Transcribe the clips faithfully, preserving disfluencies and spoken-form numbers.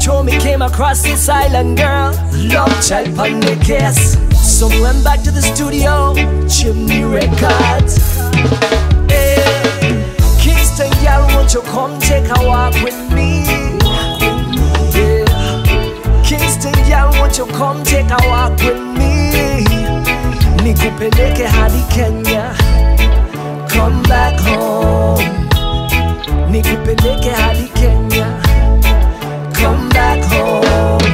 tour, me came across this island girl. Love child on the case. So we went back to the studio, Chimney Records. Hey, Kingston girl, won't you come take a walk with me? Yeah. Kingston girl, won't you come take a walk with me? Nikupeleke hadi Kenya, come back home. Nikupeleke hadi Kenya, come back home.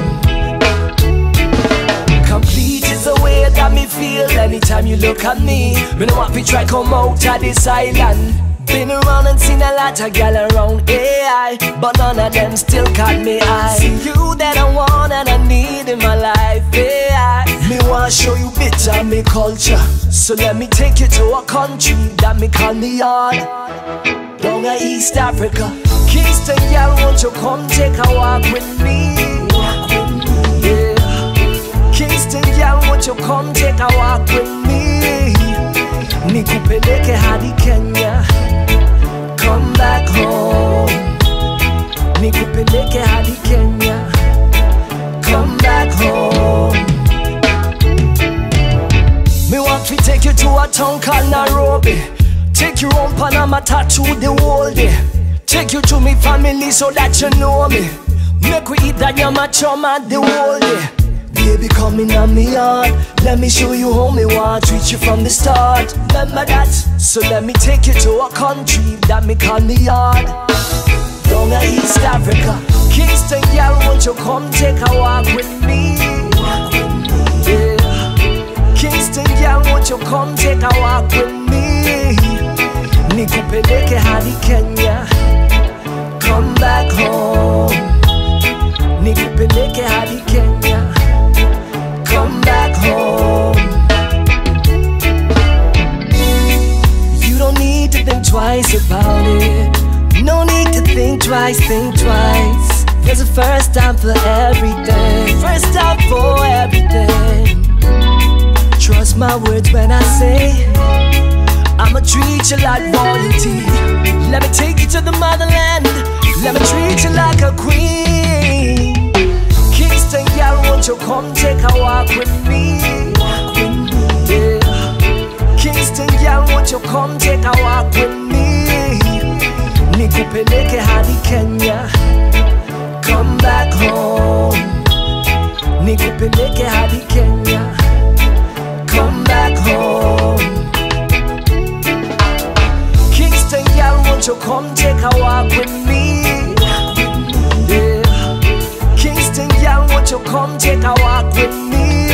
Complete is the way that me feel anytime you look at me. Me know what we try come out of this island. Been around and seen a lot of gal around A I, but none of them still caught me eye. See you that I want and I need in my life, A I. Me want show you bit of me culture, so let me take you to a country that me call me on. Down in East Africa, Kingston girl, won't you come take a walk with me? Yeah. Kingston girl, won't you come take a walk with me? Nikupeleke hadi Kenya, come back home. Nikupeleke hadi Kenya, come back home. Me want to take you to a town called Nairobi. Take you on Panama tattoo the whole day. Take you to me family so that you know me. Make we eat that yama choma the whole day. Baby, come in on me yard. Let me show you how me want. Treat you from the start. Remember that? So let me take you to a country that me call me yard. Down in East Africa, Kingston girl, won't you come take a walk with me? Yeah. Kingston girl, won't you come take a walk with me? Nikupeleke hadi Kenya, come back home. Nikupeleke hadi Kenya, come back home. You don't need to think twice about it. No need to think twice, think twice. There's a first time for everything. First time for everything. Trust my words when I say I'ma treat you like royalty. Let me take you to the motherland. Let me treat you like a queen. Kingston girl, won't you come take a walk with me? Yeah. Kingston girl, won't you come take a walk with me? Nikupeleke hadi Kenya, come back home. Nikupeleke hadi Kenya, come back home. Kingston girl, won't you come take a walk with me? Yeah. Kingston girl, won't you come take a walk with me?